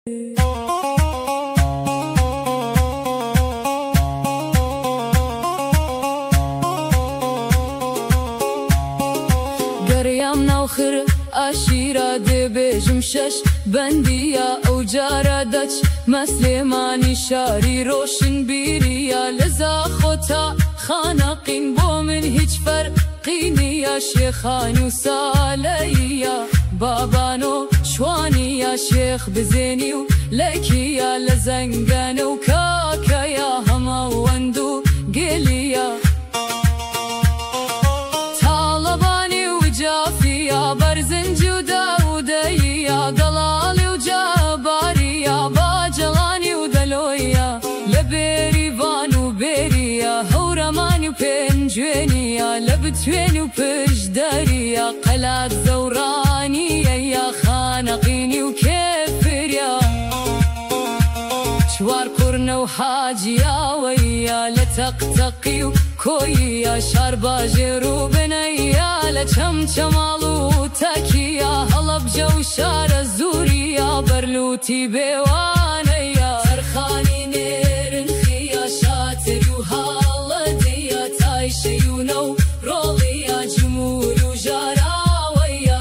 گریم ناخر عشیرا ده بیجم شش بندیا او جارا دچ مسلمانی شاری روشن بیریا لذا خوتا خانقین بو من هیچ فرقی نیا شیخانی و سالیا بابانو شوانیا شیخ بزینی و لکیا لزنگان و کاکیا هما وندو گلیا برزنجي وداودية ضلالي وجبارية باجلاني ودلوية لبيريفان وبيرية هورماني وبنجوينية لبتويني وبجدارية قلات زورانية يا خانقيني وكيفريا شوار قرن وحاجيا ويا لتقتقي وكويا شاربا جيرو بنيا لچمچمالو تكيا هلب جو شار زوريا برلوتي بيوانيا ترخاني نيرن خيا شاتر وهالديا تايشيونو روليا جمول وجراويا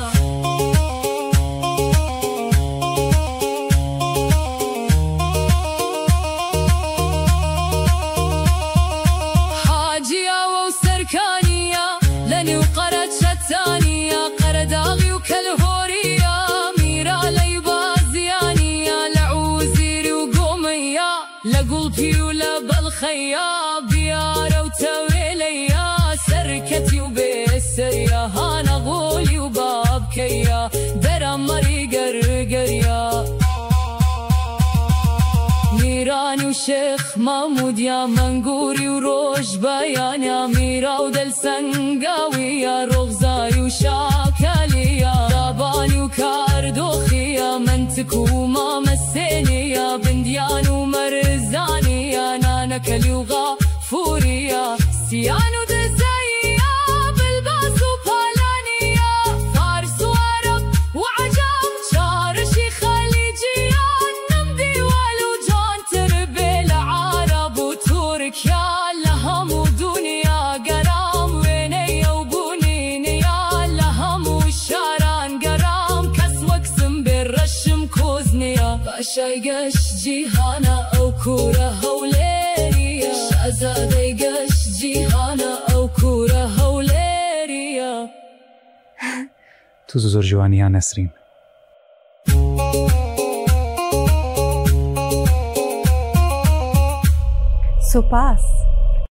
حاجيا وسركانيا لني وقرت شتانيا قرداغي وكالهوريا ميرا ليبازيانيا لعوزيري وقوميا لقلبي ولبالخيا بيارة وتويليا سركتي وبيسريا هانا غولي وبابكيا درمري قرقريا ميراني وشيخ محمود يا منقوري وروش بيان يا ميرا ودل سنقاوي يا رغزاي وشاكالي يا راباني وكاردوخي يا منتك وما مسيني يا بنديان ومرزاني يا نانكلي وغافوري يا سيان ودزاي يا بالباس وبالاني يا فارس وعرب وعجم شارشي خليجي يا نمدي ولو جان تربي العرب وتورك يا لهم ودنيا قرام ويني وبنيني يا لهم والشاران قرام كسوك سنبر رشم كوزنيا باشاي قش جيهانا او كورة هوليريا شازادي قش جيهانا او كورة هوليريا تو زور جوانی ها نسرین سپاس.